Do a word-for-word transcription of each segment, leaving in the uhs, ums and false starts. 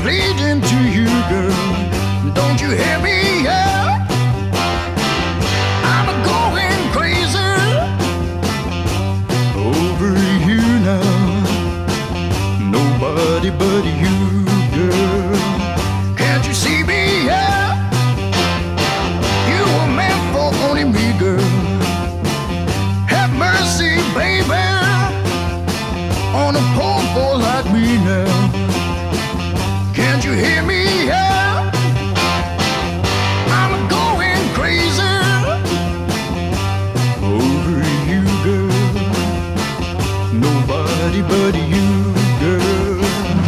pleading to you, girl. Don't you hear me? Yeah. I'm going crazy over you now. Nobody but you, girl. Can't you see me? Yeah. You were meant for only me, girl. Have mercy, baby, on a poor boy like me now. Can't you hear me? Yeah. I'm going crazy over you, girl. Nobody but you, girl.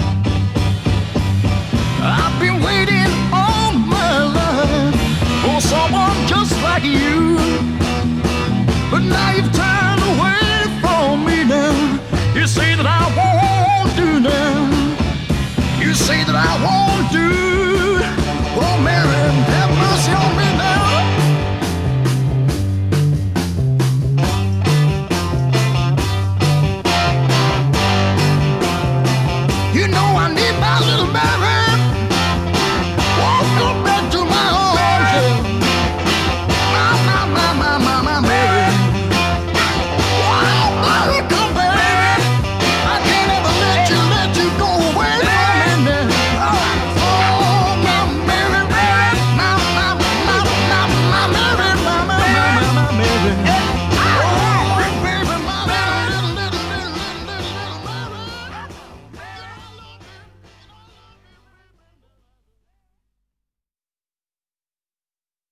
I've been waiting all my life for someone just like you, but now you've turned away from me now. You say that I won't do now. You say that I won't do. Oh, Mary, have mercy on me now. You know I need my little baby.